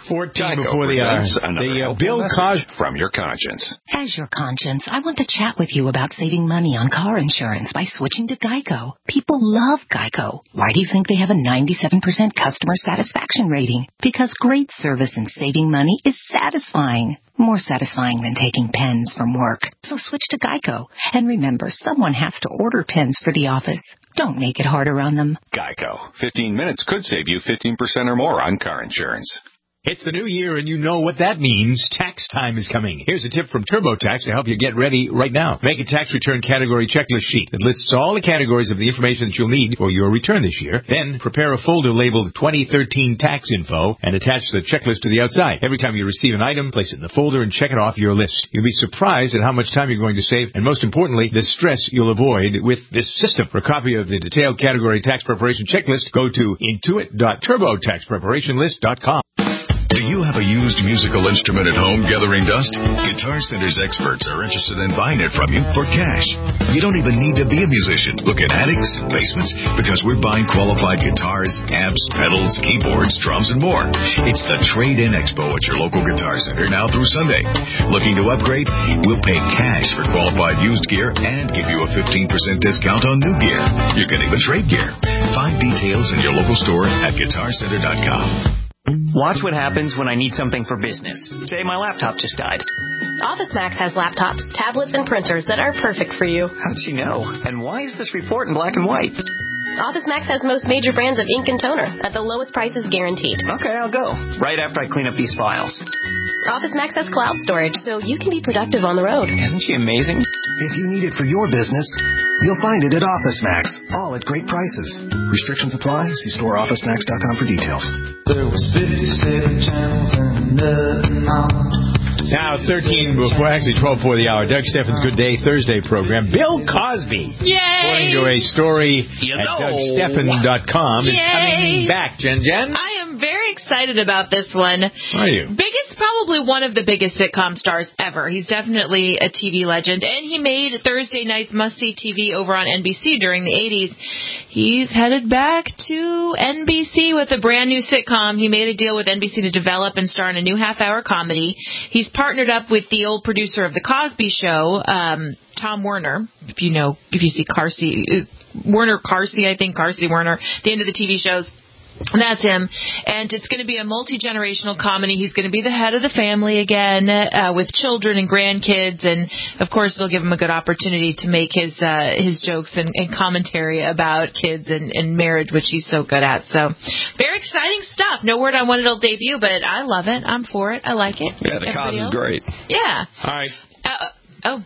fourteen Geico before the hour. presents another The uh, helpful Bill message Cosby. from your conscience. As your conscience, I want to chat with you about saving money on car insurance by switching to Geico. People love Geico. Why do you think they have a ninety-seven percent customer satisfaction rating? Because great service and saving money is satisfying. More satisfying than taking pens from work. So switch to Geico. And remember, someone has to order pens for the office. Don't make it harder on them. Geico. fifteen minutes could save you fifteen percent or more on car insurance. It's the new year, and you know what that means. Tax time is coming. Here's a tip from TurboTax to help you get ready right now. Make a tax return category checklist sheet that lists all the categories of the information that you'll need for your return this year. Then prepare a folder labeled twenty thirteen Tax Info and attach the checklist to the outside. Every time you receive an item, place it in the folder and check it off your list. You'll be surprised at how much time you're going to save, and most importantly, the stress you'll avoid with this system. For a copy of the detailed category tax preparation checklist, go to intuit dot turbo tax preparation list dot com. Do you have a used musical instrument at home gathering dust? Guitar Center's experts are interested in buying it from you for cash. You don't even need to be a musician. Look at attics and basements because we're buying qualified guitars, amps, pedals, keyboards, drums, and more. It's the Trade-In Expo at your local Guitar Center now through Sunday. Looking to upgrade? We'll pay cash for qualified used gear and give you a fifteen percent discount on new gear. You can even trade gear. Find details in your local store at guitar center dot com. Watch what happens when I need something for business. Say my laptop just died. OfficeMax has laptops, tablets, and printers that are perfect for you. How'd she know? And why is this report in black and white? OfficeMax has most major brands of ink and toner at the lowest prices guaranteed. Okay, I'll go. Right after I clean up these files. OfficeMax has cloud storage, so you can be productive on the road. Isn't she amazing? If you need it for your business, you'll find it at OfficeMax, all at great prices. Restrictions apply. See store office max dot com for details. There was fifty-seven channels and nothing on. Now, thirteen before, actually twelve before the hour, Doug Steffens' Good Day Thursday program. Bill Cosby, Yay! according to a story You at know. Doug Steffens dot com, is Yay! coming back, Jen Jen. I am very excited about this one. Are you? Biggest, probably one of the biggest sitcom stars ever. He's definitely a T V legend, and he made Thursday night's must-see T V over on N B C during the eighties. He's headed back to N B C with a brand new sitcom. He made a deal with N B C to develop and star in a new half-hour comedy. He's partnered up with the old producer of The Cosby Show, um, Tom Werner, if you know, if you see Carsey, uh, Werner Carsey, I think, Carsey Werner, the end of the T V shows. And that's him. And it's going to be a multi-generational comedy. He's going to be the head of the family again, uh, with children and grandkids. And, of course, it'll give him a good opportunity to make his uh, his jokes and, and commentary about kids and, and marriage, which he's so good at. So, very exciting stuff. No word on when it'll debut, but I love it. I'm for it. I like it. Yeah, the cause is great. Yeah. All right. Uh, oh.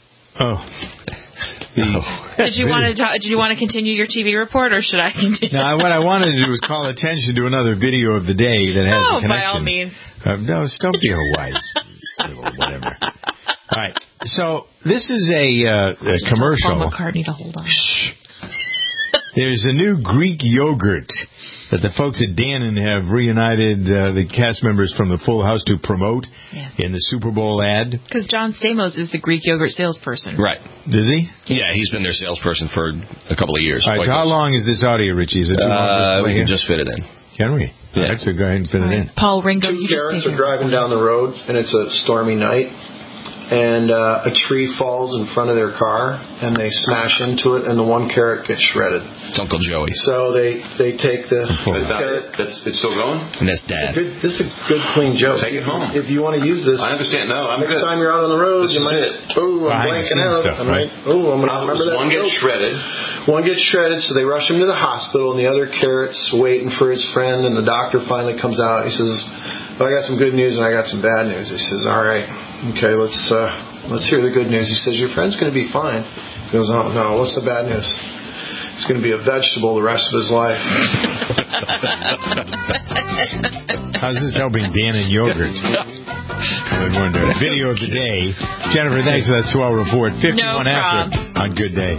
Oh. Did you want to talk, did you want to continue your T V report, or should I continue? No, what I wanted to do was call attention to another video of the day that has oh, a connection. by all means. Uh, no, don't be a wise. Whatever. All right. So this is a, uh, a commercial. Paul McCartney to hold on. Shh. There's a new Greek yogurt that the folks at Dannon have reunited uh, the cast members from the Full House to promote yeah. in the Super Bowl ad. Because John Stamos is the Greek yogurt salesperson. Right. Is he? Yeah, he's been their salesperson for a couple of years. All right, like so how this. long is this audio, Richie? Is it too long for us to Uh, play we can here? just fit it in. Can we? Yeah. All right, so go ahead and fit it in. Paul Ringo, Two you just carrots say are driving down the road, and it's a stormy night. And uh, a tree falls in front of their car, and they smash into it, and the one carrot gets shredded. It's Uncle Joey. So they, they take the That's carrot. That's it's still going. And that's Dad. Good, this is a good, clean joke. Take it home. If you want to use this, I understand. No, I'm next good. time you're out on the road, This you is might. it. Oh, I'm Behind the blanking scenes out. stuff, I'm right? like, oh, I'm gonna remember that. One gets joke. shredded. One gets shredded, so they rush him to the hospital, and the other carrot's waiting for his friend, and the doctor finally comes out. He says, well, I got some good news and I got some bad news. He says, all right, okay, let's uh, let's hear the good news. He says, your friend's going to be fine. He goes, oh, no, what's the bad news? He's going to be a vegetable the rest of his life. How's this helping Dan and yogurt? I wonder. Video of the day. Jennifer, thanks for that swell report. fifty-one No after on Good Day.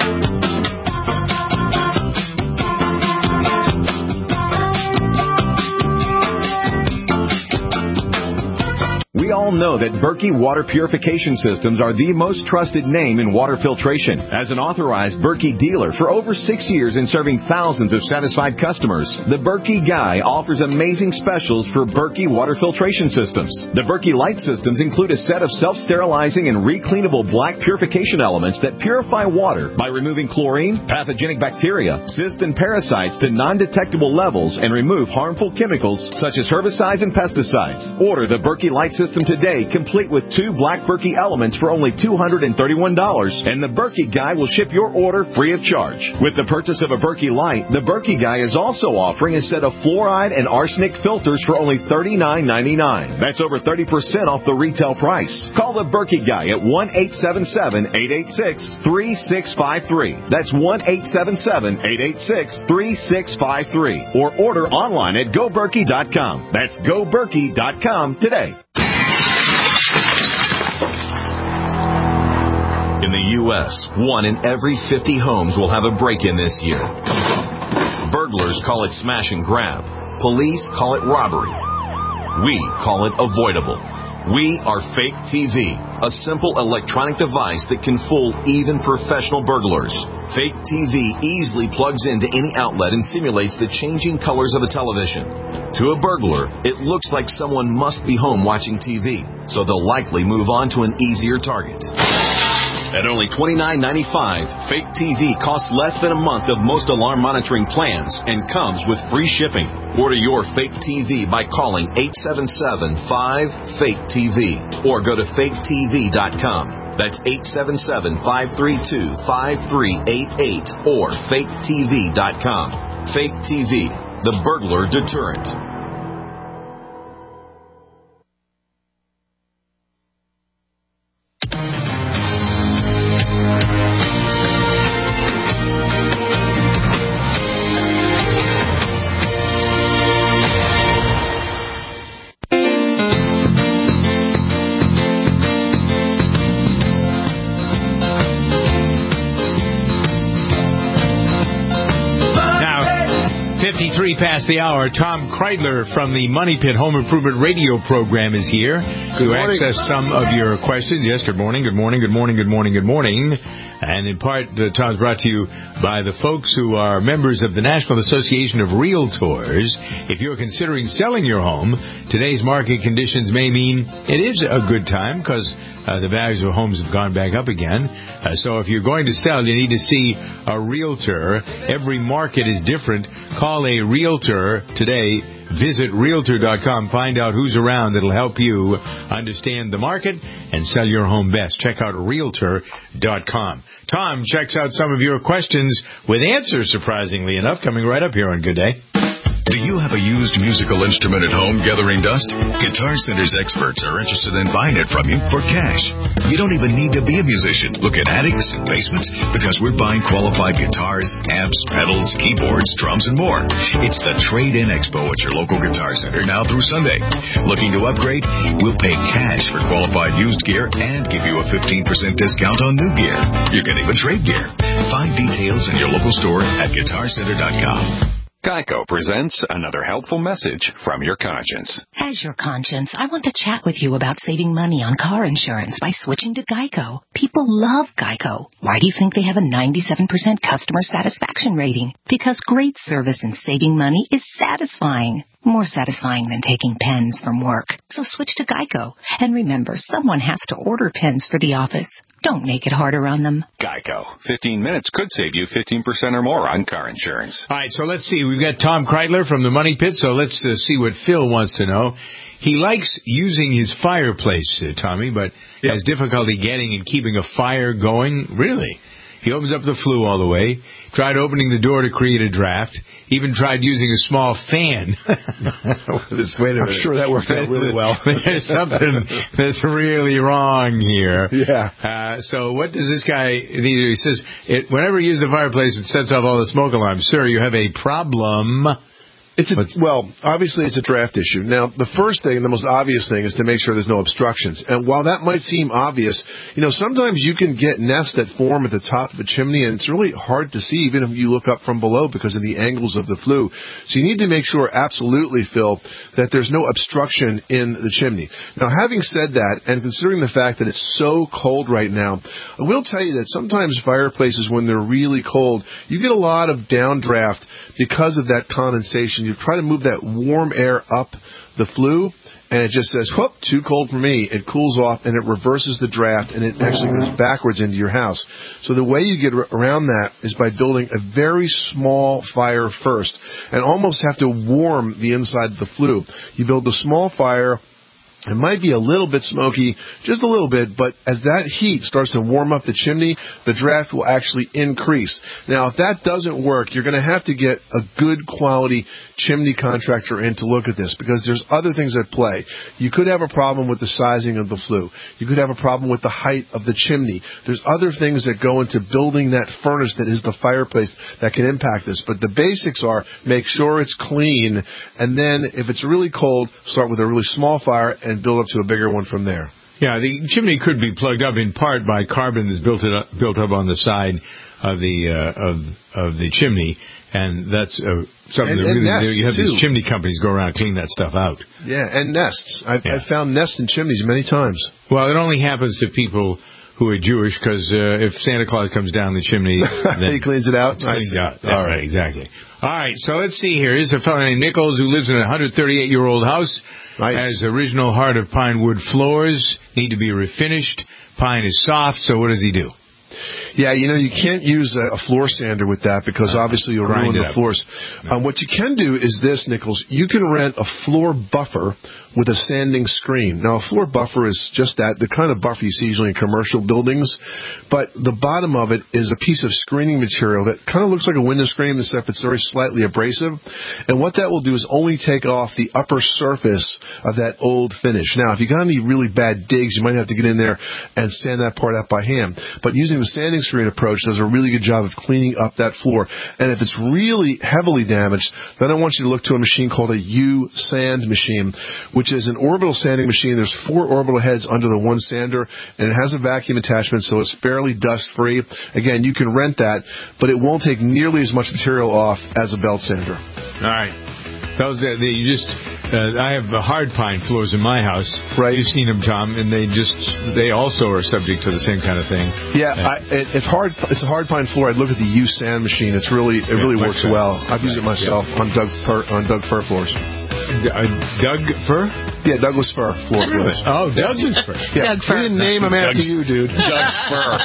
We all know that Berkey Water Purification Systems are the most trusted name in water filtration. As an authorized Berkey dealer for over six years and serving thousands of satisfied customers, the Berkey Guy offers amazing specials for Berkey Water Filtration Systems. The Berkey Light Systems include a set of self-sterilizing and recleanable black purification elements that purify water by removing chlorine, pathogenic bacteria, cysts, and parasites to non-detectable levels and remove harmful chemicals such as herbicides and pesticides. Order the Berkey Light System today, complete with two black Berkey elements for only two hundred thirty-one dollars, and the Berkey Guy will ship your order free of charge. With the purchase of a Berkey Light, the Berkey Guy is also offering a set of fluoride and arsenic filters for only thirty-nine ninety-nine. That's over thirty percent off the retail price. Call the Berkey Guy at one eight seven seven, eight eight six, three six five three. That's one eight seven seven, eight eight six, three six five three. Or order online at go berkey dot com. That's go berkey dot com today. In the U S, one in every fifty homes will have a break-in this year. Burglars call it smash and grab. Police call it robbery. We call it avoidable. We are Fake T V, a simple electronic device that can fool even professional burglars. Fake T V easily plugs into any outlet and simulates the changing colors of a television. To a burglar, it looks like someone must be home watching T V, so they'll likely move on to an easier target. At only twenty-nine ninety-five, Fake T V costs less than a month of most alarm monitoring plans and comes with free shipping. Order your Fake T V by calling eight seven seven, five, fake T V or go to fake T V dot com. That's eight seven seven, five three two, five three eight eight or fake T V dot com. Fake T V, the burglar deterrent. fifty-three past the hour. Tom Kreidler from the Money Pit Home Improvement Radio Program is here to access some of your questions. Yes, good morning, good morning, good morning, good morning, good morning. And in part, uh, Tom's brought to you by the folks who are members of the National Association of Realtors. If you're considering selling your home, today's market conditions may mean it is a good time because uh, the values of homes have gone back up again. Uh, so if you're going to sell, you need to see a realtor. Every market is different. Call a realtor today. Visit realtor dot com. Find out who's around that'll help you understand the market and sell your home best. Check out realtor dot com. Tom checks out some of your questions with answers, surprisingly enough, coming right up here on Good Day. Do you have a used musical instrument at home gathering dust? Guitar Center's experts are interested in buying it from you for cash. You don't even need to be a musician. Look at attics and basements because we're buying qualified guitars, amps, pedals, keyboards, drums, and more. It's the Trade-In Expo at your local Guitar Center now through Sunday. Looking to upgrade? We'll pay cash for qualified used gear and give you a fifteen percent discount on new gear. You can even trade gear. Find details in your local store at guitar center dot com. Geico presents another helpful message from your conscience. As your conscience, I want to chat with you about saving money on car insurance by switching to Geico. People love Geico. Why do you think they have a ninety-seven percent customer satisfaction rating? Because great service and saving money is satisfying. More satisfying than taking pens from work. So switch to Geico. And remember, someone has to order pens for the office. Don't make it harder on them. Geico. fifteen minutes could save you fifteen percent or more on car insurance. All right, so let's see. We've got Tom Kreidler from the Money Pit, so let's uh, see what Phil wants to know. He likes using his fireplace, uh, Tommy, but yep. has difficulty getting and keeping a fire going. Really? He opens up the flue all the way, tried opening the door to create a draft, even tried using a small fan. Wait a minute. I'm sure that worked out really well. There's something that's really wrong here. Yeah. Uh, so what does this guy need to do? He says, it, whenever you use the fireplace, it sets off all the smoke alarms. Sir, you have a problem It's a, well, obviously it's a draft issue. Now, the first thing, the most obvious thing, is to make sure there's no obstructions. And while that might seem obvious, you know, sometimes you can get nests that form at the top of a chimney, and it's really hard to see even if you look up from below because of the angles of the flue. So you need to make sure, absolutely, Phil, that there's no obstruction in the chimney. Now, having said that, and considering the fact that it's so cold right now, I will tell you that sometimes fireplaces, when they're really cold, you get a lot of downdraft because of that condensation. You try to move that warm air up the flue, and it just says, whoop, too cold for me. It cools off, and it reverses the draft, and it actually goes backwards into your house. So the way you get around that is by building a very small fire first, and almost have to warm the inside of the flue. You build a small fire. It might be a little bit smoky, just a little bit, but as that heat starts to warm up the chimney, the draft will actually increase. Now, if that doesn't work, you're going to have to get a good quality chimney contractor in to look at this, because there's other things at play. You could have a problem with the sizing of the flue. You could have a problem with the height of the chimney. There's other things that go into building that furnace that is the fireplace that can impact this. But the basics are make sure it's clean, and then if it's really cold, start with a really small fire and build up to a bigger one from there. Yeah, the chimney could be plugged up in part by carbon that's built, it up, built up on the side of the uh, of of the chimney, and that's uh, something and, that and really you have too. these chimney companies go around and clean that stuff out. Yeah, and nests. I've, yeah. I've found nests in chimneys many times. Well, it only happens to people who are Jewish, because uh, if Santa Claus comes down the chimney, then he cleans it out. It's cleaned out. Yeah, all right, exactly. All right, so let's see here. Here's a fellow named Nichols who lives in a one hundred thirty-eight-year-old house. Nice. Has original Heart of Pine wood floors, need to be refinished. Pine is soft, so what does he do? Yeah, you know, you can't use a, a floor sander with that because obviously you'll ruin the floors. Um, what you can do is this, Nichols. You can rent a floor buffer with a sanding screen. Now, a floor buffer is just that, the kind of buffer you see usually in commercial buildings, but the bottom of it is a piece of screening material that kind of looks like a window screen, except it's very slightly abrasive. And what that will do is only take off the upper surface of that old finish. Now, if you got any really bad digs, you might have to get in there and sand that part out by hand. But using the sanding screen approach does a really good job of cleaning up that floor. And if it's really heavily damaged, then I want you to look to a machine called a U-Sand machine, which is an orbital sanding machine. There's four orbital heads under the one sander, and it has a vacuum attachment, so it's fairly dust-free. Again, you can rent that, but it won't take nearly as much material off as a belt sander. All right. Those uh, they, you just uh, I have uh, hard pine floors in my house. Right. You've seen them, Tom, and they just they also are subject to the same kind of thing. Yeah, uh, I, it, if hard it's a hard pine floor, I'd look at the U-Sand machine. It's really it yeah, really works so. well. I've used it myself yeah. on Doug Fir, on Doug Fir floors. D- uh, Doug Fir? Yeah, Douglas Fir floor. Oh, Douglas Fir. Yeah. Doug Fir. We didn't name him after you, dude. Doug's Fir.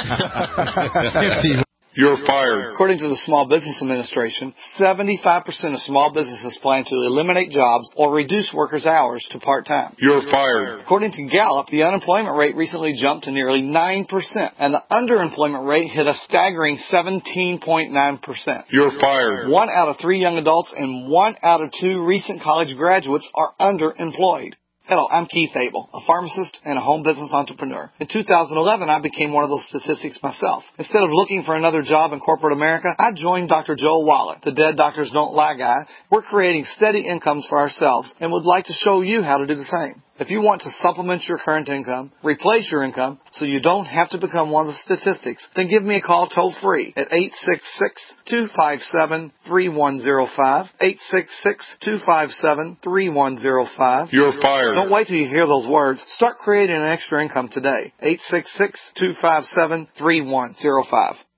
You're fired. According to the Small Business Administration, seventy-five percent of small businesses plan to eliminate jobs or reduce workers' hours to part-time. You're fired. According to Gallup, the unemployment rate recently jumped to nearly nine percent, and the underemployment rate hit a staggering seventeen point nine percent. You're fired. One out of three young adults and one out of two recent college graduates are underemployed. Hello, I'm Keith Abel, a pharmacist and a home business entrepreneur. In two thousand eleven, I became one of those statistics myself. Instead of looking for another job in corporate America, I joined Doctor Joel Waller, the Dead Doctors Don't Lie guy. We're creating steady incomes for ourselves and would like to show you how to do the same. If you want to supplement your current income, replace your income, so you don't have to become one of the statistics, then give me a call toll-free at eight six six, two five seven, three one zero five, eight six six, two five seven, three one zero five. You're fired. Don't wait till you hear those words. Start creating an extra income today. eight six six, two five seven, three one zero five.